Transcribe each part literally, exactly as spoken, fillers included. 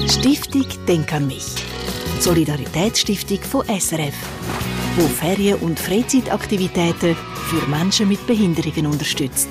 Stiftung Denk an mich. Solidaritätsstiftung von S R F, wo Ferien- und Freizeitaktivitäten für Menschen mit Behinderungen unterstützt.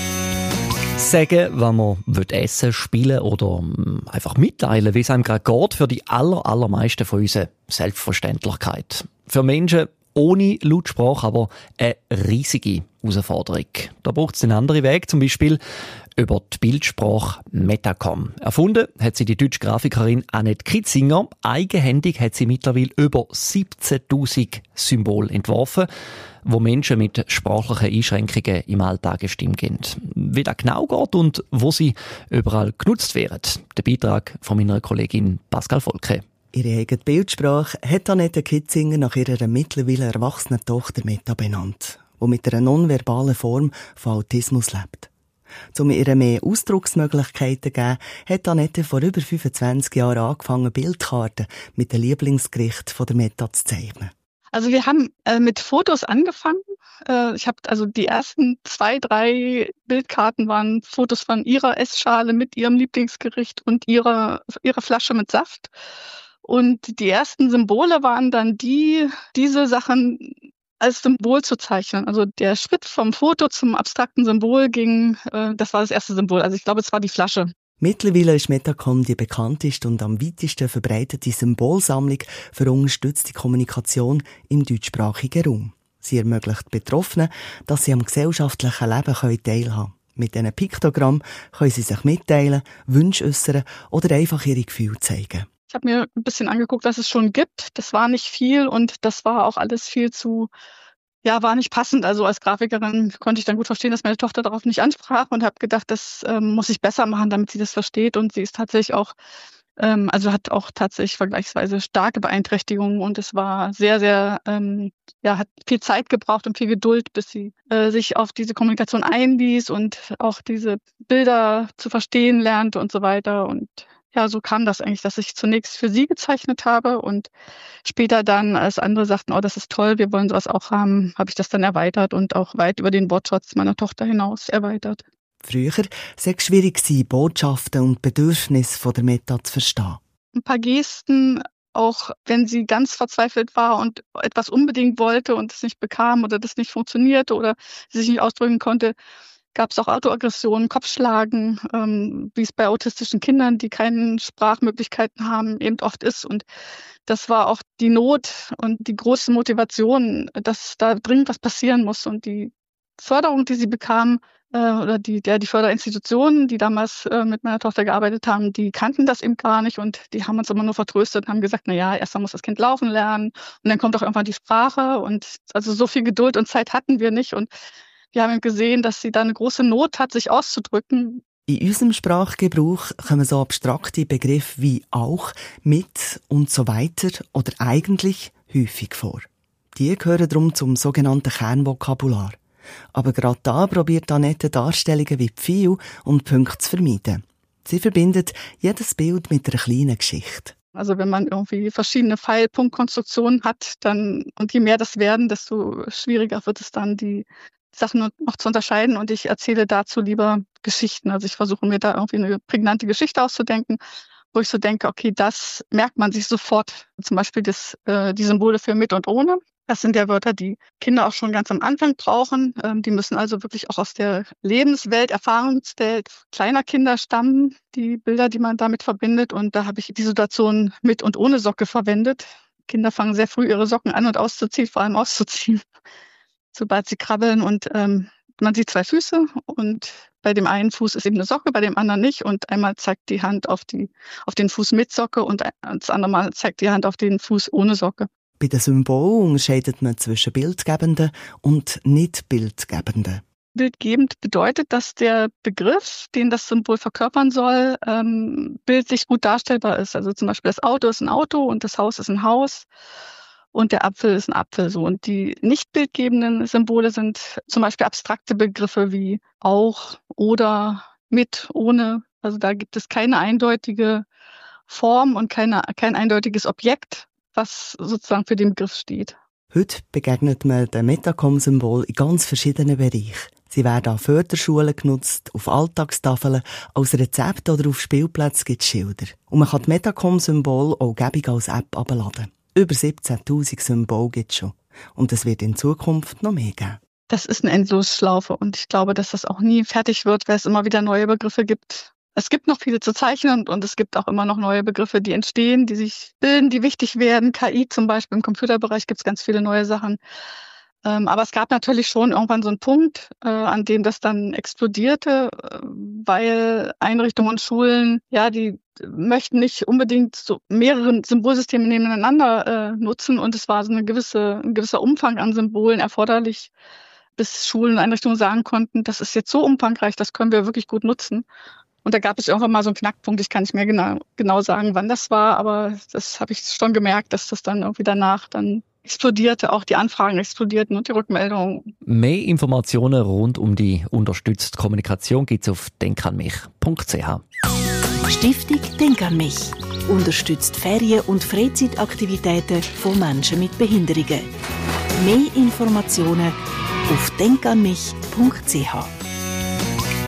Sagen, wenn man essen, spielen oder einfach mitteilen, wie es einem gerade geht, für die aller, allermeisten von uns eine Selbstverständlichkeit. Für Menschen ohne Lautsprache aber eine riesige Herausforderung. Da braucht es einen anderen Weg, zum Beispiel über die Bildsprache Metacom. Erfunden hat sie die deutsche Grafikerin Annette Kitzinger. Eigenhändig hat sie mittlerweile über siebzehntausend Symbole entworfen, wo Menschen mit sprachlichen Einschränkungen im Alltag eine Stimme geben. Wie das genau geht und wo sie überall genutzt werden. Der Beitrag von meiner Kollegin Pascal Volke. Ihre eigene Bildsprache hat Annette Kitzinger nach ihrer mittlerweile erwachsenen Tochter Meta benannt, die mit einer nonverbalen Form von Autismus lebt. Um ihr mehr Ausdrucksmöglichkeiten zu geben, hat Annette vor über fünfundzwanzig Jahren angefangen, Bildkarten mit den Lieblingsgerichten der Meta zu zeichnen. Also wir haben äh, mit Fotos angefangen. Äh, ich habe also die ersten zwei, drei Bildkarten waren Fotos von ihrer Essschale mit ihrem Lieblingsgericht und ihrer, ihrer Flasche mit Saft. Und die ersten Symbole waren dann die, diese Sachen als Symbol zu zeichnen. Also der Schritt vom Foto zum abstrakten Symbol ging, äh, das war das erste Symbol. Also ich glaube, es war die Flasche. Mittlerweile ist Metacom die bekannteste und am weitesten verbreitete Symbolsammlung für unterstützte Kommunikation im deutschsprachigen Raum. Sie ermöglicht Betroffenen, dass sie am gesellschaftlichen Leben teilhaben können. Mit diesen Piktogrammen können sie sich mitteilen, Wünsche äußern oder einfach ihre Gefühle zeigen. Ich habe mir ein bisschen angeguckt, was es schon gibt. Das war nicht viel und das war auch alles viel zu, ja, war nicht passend. Also als Grafikerin konnte ich dann gut verstehen, dass meine Tochter darauf nicht ansprach und habe gedacht, das ähm, muss ich besser machen, damit sie das versteht. Und sie ist tatsächlich auch, ähm, also hat auch tatsächlich vergleichsweise starke Beeinträchtigungen und es war sehr, sehr, ähm, ja, hat viel Zeit gebraucht und viel Geduld, bis sie äh, sich auf diese Kommunikation einließ und auch diese Bilder zu verstehen lernte und so weiter. Und ja, so kam das eigentlich, dass ich zunächst für sie gezeichnet habe und später dann, als andere sagten, oh, das ist toll, wir wollen sowas auch haben, habe ich das dann erweitert und auch weit über den Wortschatz meiner Tochter hinaus erweitert. Früher war es schwierig, Botschaften und Bedürfnisse der Meta zu verstehen. Ein paar Gesten, auch wenn sie ganz verzweifelt war und etwas unbedingt wollte und es nicht bekam oder das nicht funktionierte oder sie sich nicht ausdrücken konnte, gab es auch Autoaggressionen, Kopfschlagen, ähm, wie es bei autistischen Kindern, die keine Sprachmöglichkeiten haben, eben oft ist. Und das war auch die Not und die große Motivation, dass da dringend was passieren muss. Und die Förderung, die sie bekam, äh, oder die, der, die Förderinstitutionen, die damals äh, mit meiner Tochter gearbeitet haben, die kannten das eben gar nicht und die haben uns immer nur vertröstet und haben gesagt, na ja, erst mal muss das Kind laufen lernen und dann kommt auch irgendwann die Sprache. Und also so viel Geduld und Zeit hatten wir nicht. Und wir haben gesehen, dass sie da eine große Not hat, sich auszudrücken. In unserem Sprachgebrauch kommen so abstrakte Begriffe wie auch, mit und so weiter oder eigentlich häufig vor. Die gehören darum zum sogenannten Kernvokabular. Aber gerade da probiert Annette Darstellungen wie Pfeil und Punkte zu vermeiden. Sie verbindet jedes Bild mit einer kleinen Geschichte. Also wenn man irgendwie verschiedene Pfeil-Punkt-Konstruktionen hat, dann, und je mehr das werden, desto schwieriger wird es dann, die Sachen noch zu unterscheiden und ich erzähle dazu lieber Geschichten. Also ich versuche mir da irgendwie eine prägnante Geschichte auszudenken, wo ich so denke, okay, das merkt man sich sofort. Zum Beispiel das, äh, die Symbole für mit und ohne. Das sind ja Wörter, die Kinder auch schon ganz am Anfang brauchen. Ähm, die müssen also wirklich auch aus der Lebenswelt, Erfahrungswelt kleiner Kinder stammen, die Bilder, die man damit verbindet. Und da habe ich die Situation mit und ohne Socke verwendet. Kinder fangen sehr früh ihre Socken an und auszuziehen, vor allem auszuziehen, sobald sie krabbeln und ähm, man sieht zwei Füße und bei dem einen Fuß ist eben eine Socke, bei dem anderen nicht und einmal zeigt die Hand auf, die, auf den Fuß mit Socke und das andere Mal zeigt die Hand auf den Fuß ohne Socke. Bei den Symbolen unterscheidet man zwischen Bildgebenden und Nicht-Bildgebenden. Bildgebend bedeutet, dass der Begriff, den das Symbol verkörpern soll, ähm, bildlich gut darstellbar ist. Also zum Beispiel das Auto ist ein Auto und das Haus ist ein Haus. Und der Apfel ist ein Apfel, so. Und die nicht bildgebenden Symbole sind zum Beispiel abstrakte Begriffe wie auch, oder, mit, ohne. Also da gibt es keine eindeutige Form und keine, kein eindeutiges Objekt, was sozusagen für den Begriff steht. Heute begegnet man dem Metacom-Symbol in ganz verschiedenen Bereichen. Sie werden an Förderschulen genutzt, auf Alltagstafeln, als Rezept oder auf Spielplätzen gibt es Schilder. Und man kann die Metacom-Symbole auch gäbig als App herunterladen. Über siebzehntausend Symbole gibt es schon. Und es wird in Zukunft noch mehr geben. Das ist eine Endlosschlaufe und ich glaube, dass das auch nie fertig wird, weil es immer wieder neue Begriffe gibt. Es gibt noch viele zu zeichnen und, und es gibt auch immer noch neue Begriffe, die entstehen, die sich bilden, die wichtig werden. K I zum Beispiel, im Computerbereich gibt es ganz viele neue Sachen. Ähm, aber es gab natürlich schon irgendwann so einen Punkt, äh, an dem das dann explodierte, äh, weil Einrichtungen und Schulen, ja, die möchten nicht unbedingt so mehrere Symbolsysteme nebeneinander äh, nutzen und es war so eine gewisse, ein gewisser Umfang an Symbolen erforderlich, bis Schulen und Einrichtungen sagen konnten, das ist jetzt so umfangreich, das können wir wirklich gut nutzen. Und da gab es irgendwann mal so einen Knackpunkt, ich kann nicht mehr genau, genau sagen, wann das war, aber das habe ich schon gemerkt, dass das dann irgendwie danach dann explodierte, auch die Anfragen explodierten und die Rückmeldungen. Mehr Informationen rund um die unterstützte Kommunikation gibt es auf denkanmich punkt c h. Stiftung Denk an mich unterstützt Ferien- und Freizeitaktivitäten von Menschen mit Behinderungen. Mehr Informationen auf denkanmich punkt c h.